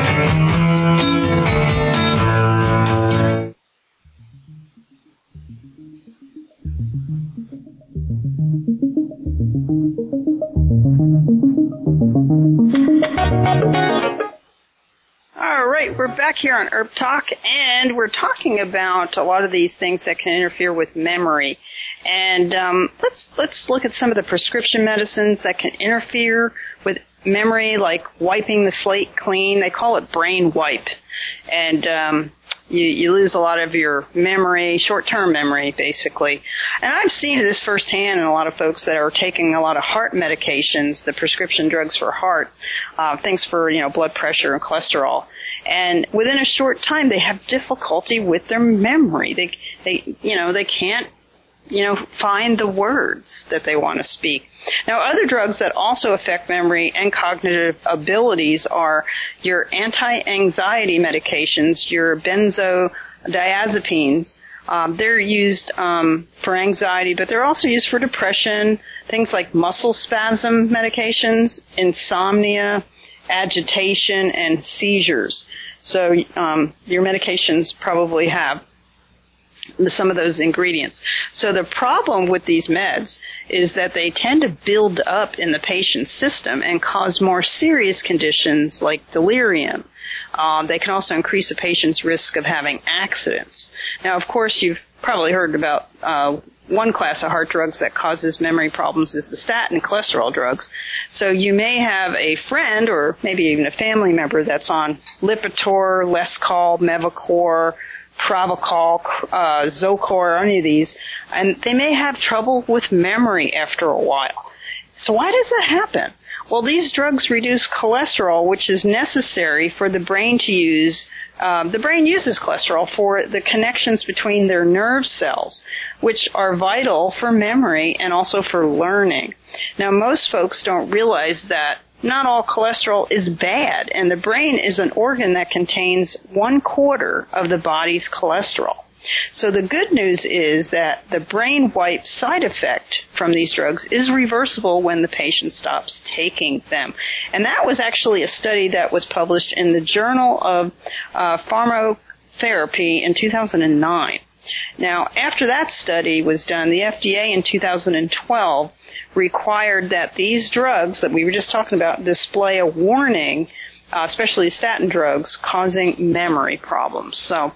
All right, we're back here on Herb Talk, and we're talking about a lot of these things that can interfere with memory. And um, let's let's look at some of the prescription medicines that can interfere with memory, like wiping the slate clean. They call it brain wipe, and um, you, you lose a lot of your memory, short-term memory, basically. And I've seen this firsthand in a lot of folks that are taking a lot of heart medications, the prescription drugs for heart, uh, things for, you know, blood pressure and cholesterol. And within a short time, they have difficulty with their memory. They, they, you know, they can't, you know, find the words that they want to speak. Now, other drugs that also affect memory and cognitive abilities are your anti-anxiety medications, your benzodiazepines. Um, they're used um, for anxiety, but they're also used for depression, things like muscle spasm medications, insomnia, agitation, and seizures. So um, your medications probably have some of those ingredients. So the problem with these meds is that they tend to build up in the patient's system and cause more serious conditions like delirium. Um, they can also increase the patient's risk of having accidents. Now, of course, you've probably heard about uh, one class of heart drugs that causes memory problems is the statin cholesterol drugs. So you may have a friend or maybe even a family member that's on Lipitor, Lescal, Mevacor, Pravachol, uh, Zocor, any of these, and they may have trouble with memory after a while. So why does that happen? Well, these drugs reduce cholesterol, which is necessary for the brain to use. Um, the brain uses cholesterol for the connections between their nerve cells, which are vital for memory and also for learning. Now, most folks don't realize that not all cholesterol is bad, and the brain is an organ that contains one quarter of the body's cholesterol. So the good news is that the brain wipe side effect from these drugs is reversible when the patient stops taking them. And that was actually a study that was published in the Journal of uh, Pharmacotherapy in two thousand nine. Now, after that study was done, the F D A in two thousand twelve required that these drugs that we were just talking about display a warning, uh, especially statin drugs, causing memory problems. So,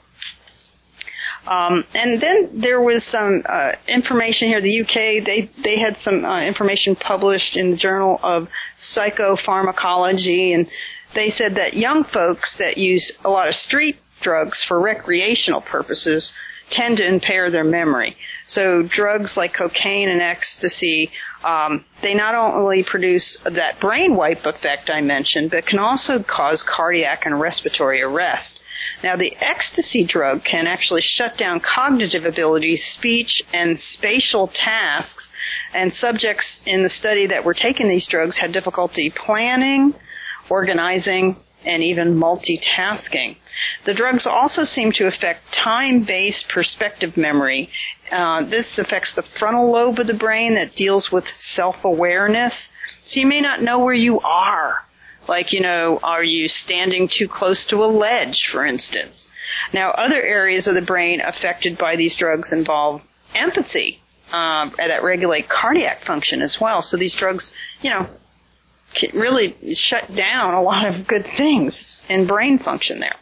um, and then there was some uh, information here. The U K, they they had some uh, information published in the Journal of Psychopharmacology, and they said that young folks that use a lot of street drugs for recreational purposes tend to impair their memory. So drugs like cocaine and ecstasy, um, they not only produce that brain wipe effect I mentioned, but can also cause cardiac and respiratory arrest. Now, the ecstasy drug can actually shut down cognitive abilities, speech, and spatial tasks, and subjects in the study that were taking these drugs had difficulty planning, organizing, and even multitasking. The drugs also seem to affect time-based perspective memory. Uh, this affects the frontal lobe of the brain that deals with self-awareness. So you may not know where you are. Like, you know, are you standing too close to a ledge, for instance? Now, other areas of the brain affected by these drugs involve empathy uh, that regulate cardiac function as well. So these drugs, you know, can really shut down a lot of good things in brain function there.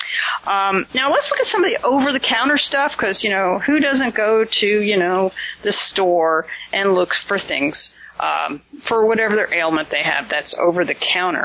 Um, now, let's look at some of the over-the-counter stuff, because, you know, who doesn't go to, you know, the store and look for things um, for whatever their ailment they have that's over-the-counter?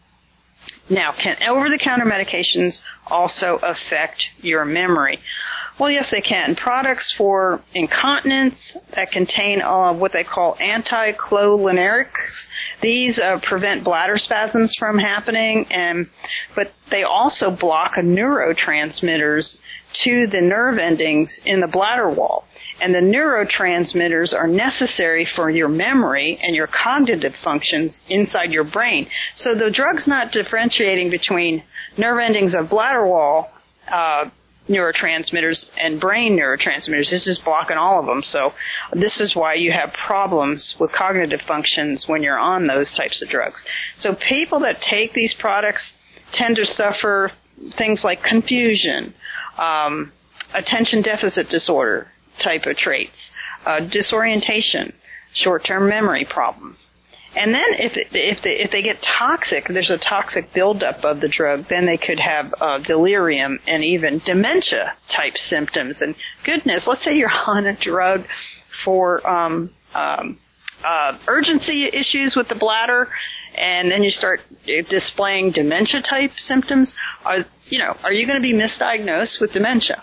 Now, can over-the-counter medications also affect your memory? Well, yes, they can. Products for incontinence that contain uh, what they call anticholinergics. These uh, prevent bladder spasms from happening, and but they also block neurotransmitters to the nerve endings in the bladder wall. And the neurotransmitters are necessary for your memory and your cognitive functions inside your brain. So the drug's not differentiating between nerve endings of bladder wall uh, neurotransmitters and brain neurotransmitters. This is blocking all of them. So this is why you have problems with cognitive functions when you're on those types of drugs. So people that take these products tend to suffer things like confusion, um, attention deficit disorder type of traits, uh, disorientation, short-term memory problems. And then if if they, if they get toxic, there's a toxic buildup of the drug, then they could have uh, delirium and even dementia-type symptoms. And goodness, let's say you're on a drug for um, um, uh, urgency issues with the bladder, and then you start displaying dementia-type symptoms. Are, you know, are you going to be misdiagnosed with dementia?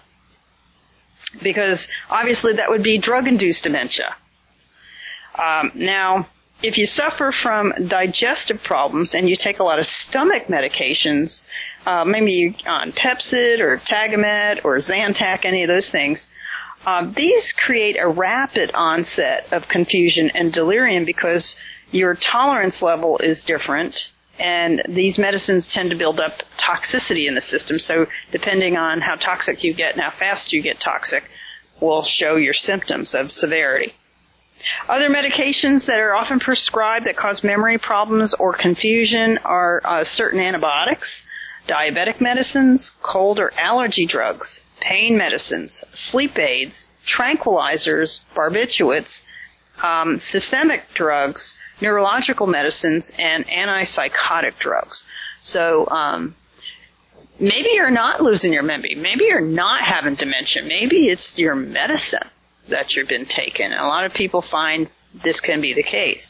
Because obviously that would be drug-induced dementia. Um, now, if you suffer from digestive problems and you take a lot of stomach medications, uh, maybe on Pepcid or Tagamet or Zantac, any of those things, uh, these create a rapid onset of confusion and delirium because your tolerance level is different, and these medicines tend to build up toxicity in the system. So depending on how toxic you get and how fast you get toxic will show your symptoms of severity. Other medications that are often prescribed that cause memory problems or confusion are uh, certain antibiotics, diabetic medicines, cold or allergy drugs, pain medicines, sleep aids, tranquilizers, barbiturates, um, systemic drugs, neurological medicines, and antipsychotic drugs. So um, maybe you're not losing your memory. Maybe you're not having dementia. Maybe it's your medicine that you've been taking. And a lot of people find this can be the case.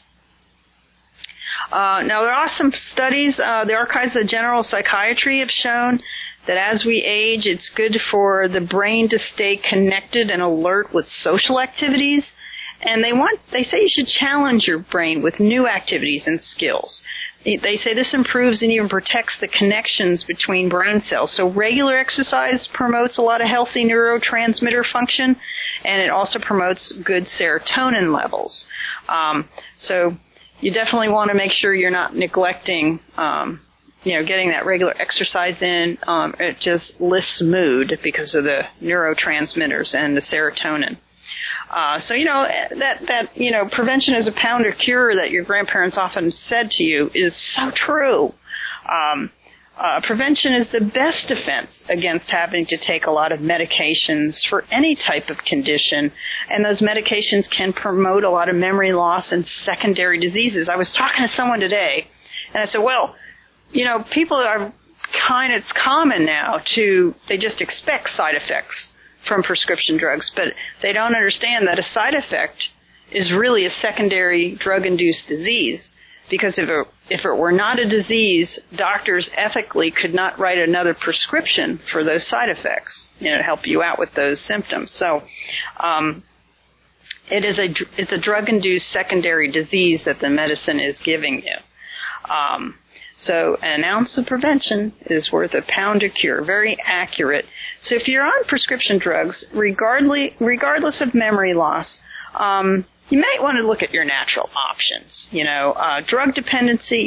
Uh, now, there are some studies. Uh, the Archives of General Psychiatry have shown that as we age, it's good for the brain to stay connected and alert with social activities. And they want, they say you should challenge your brain with new activities and skills. They say this improves and even protects the connections between brain cells. So regular exercise promotes a lot of healthy neurotransmitter function, and it also promotes good serotonin levels. Um, so you definitely want to make sure you're not neglecting, um, you know, getting that regular exercise in. Um, it just lifts mood because of the neurotransmitters and the serotonin. Uh, so, you know, that, that, you know, prevention is a pound of cure that your grandparents often said to you is so true. Um, uh, prevention is the best defense against having to take a lot of medications for any type of condition. And those medications can promote a lot of memory loss and secondary diseases. I was talking to someone today, and I said, well, you know, people are kind of, it's common now to, they just expect side effects from prescription drugs, but they don't understand that a side effect is really a secondary drug-induced disease, because if it, if it were not a disease, doctors ethically could not write another prescription for those side effects, you know, to help you out with those symptoms. So um, it is a, it's a drug-induced secondary disease that the medicine is giving you. Um, So an ounce of prevention is worth a pound of cure. Very accurate. So if you're on prescription drugs, regardless, regardless of memory loss, um, you might want to look at your natural options. You know, uh, drug dependency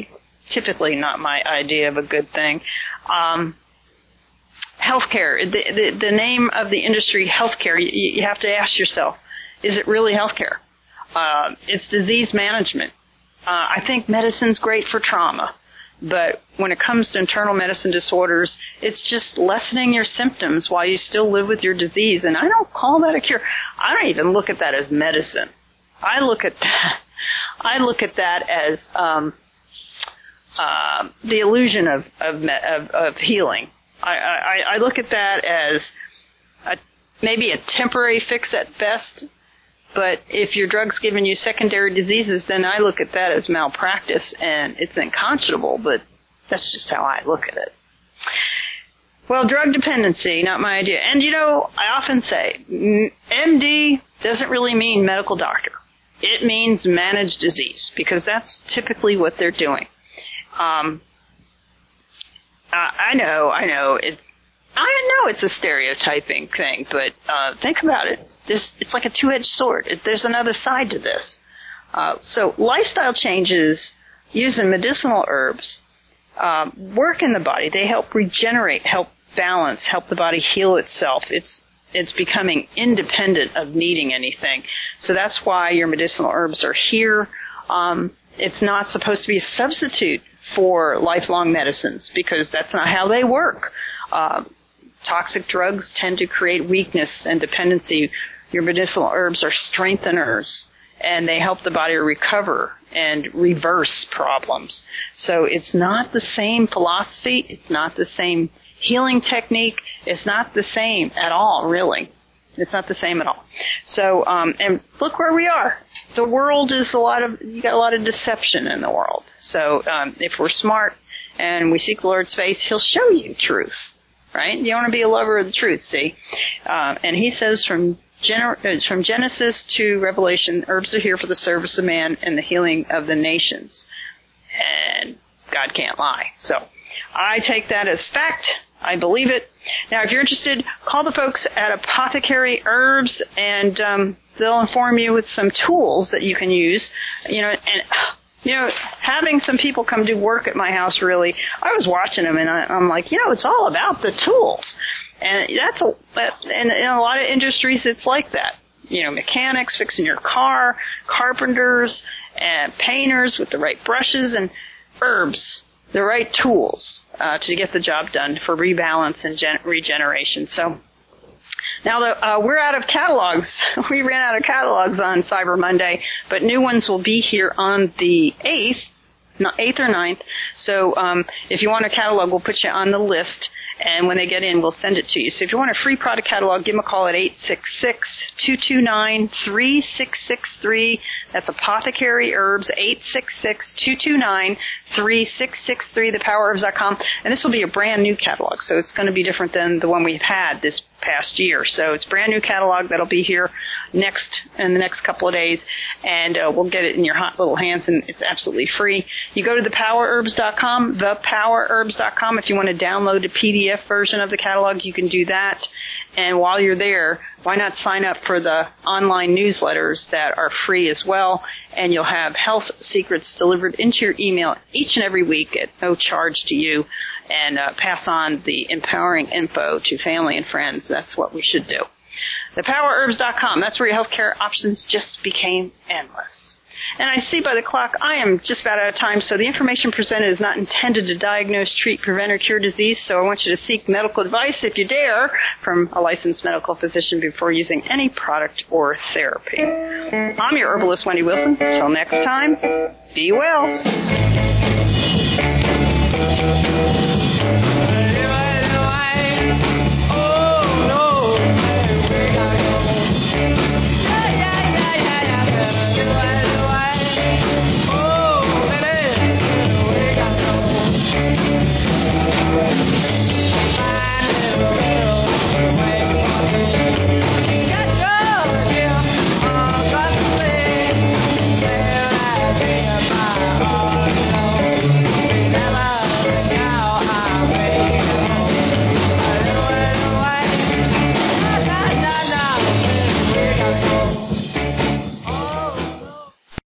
typically not my idea of a good thing. Um, healthcare, the, the, the name of the industry, healthcare, you, you have to ask yourself, is it really healthcare? Uh, it's disease management. Uh, I think medicine's great for trauma, but when it comes to internal medicine disorders, it's just lessening your symptoms while you still live with your disease, and I don't call that a cure. I don't even look at that as medicine. I look at that, I look at that as um, uh, the illusion of of, of, of healing. I, I, I look at that as a, maybe a temporary fix at best, but if your drug's giving you secondary diseases, then I look at that as malpractice, and it's unconscionable, but that's just how I look at it. Well, drug dependency, not my idea. And, you know, I often say, M D doesn't really mean medical doctor. It means managed disease, because that's typically what they're doing. Um, I know, I know, it, I know it's a stereotyping thing, but uh, think about it. There's, it's like a two-edged sword. It, there's another side to this. Uh, so lifestyle changes using medicinal herbs uh, work in the body. They help regenerate, help balance, help the body heal itself. It's it's becoming independent of needing anything. So that's why your medicinal herbs are here. Um, it's not supposed to be a substitute for lifelong medicines, because that's not how they work. Uh, toxic drugs tend to create weakness and dependency. Your medicinal herbs are strengtheners, and they help the body recover and reverse problems. So it's not the same philosophy. It's not the same healing technique. It's not the same at all, really. It's not the same at all. So, um, and look where we are. The world is a lot of, you got a lot of deception in the world. So, um, if we're smart and we seek the Lord's face, He'll show you truth, right? You want to be a lover of the truth, see? Uh, and He says from Gener- from Genesis to Revelation, herbs are here for the service of man and the healing of the nations. And God can't lie. So, I take that as fact. I believe it. Now, if you're interested, call the folks at Apothecary Herbs, and um, they'll inform you with some tools that you can use. You know, and you know, having some people come do work at my house, really, I was watching them, and I, I'm like, you know, it's all about the tools, and that's a, and in a lot of industries, it's like that. You know, mechanics fixing your car, carpenters, and painters with the right brushes, and herbs, the right tools uh, to get the job done for rebalance and gen- regeneration. So now that uh, we're out of catalogs, we ran out of catalogs on Cyber Monday, but new ones will be here on the eighth, eighth or ninth. So um, if you want a catalog, we'll put you on the list. And when they get in, we'll send it to you. So if you want a free product catalog, give them a call at eight six six, two two nine, three six six three. That's Apothecary Herbs, eight six six, two two nine, three six six three, the power herbs dot com. And this will be a brand new catalog, so it's going to be different than the one we've had this past year. So it's a brand new catalog that'll be here next in the next couple of days, and uh, we'll get it in your hot little hands, and it's absolutely free. You go to the power herbs dot com, the power herbs dot com. If you want to download a P D F version of the catalog, you can do that. And while you're there, why not sign up for the online newsletters that are free as well, and you'll have health secrets delivered into your email each and every week at no charge to you, and uh, pass on the empowering info to family and friends. That's what we should do. the power herbs dot com, that's where your healthcare options just became endless. And I see by the clock I am just about out of time, so the information presented is not intended to diagnose, treat, prevent, or cure disease, so I want you to seek medical advice, if you dare, from a licensed medical physician before using any product or therapy. I'm your herbalist, Wendy Wilson. Until next time, be well.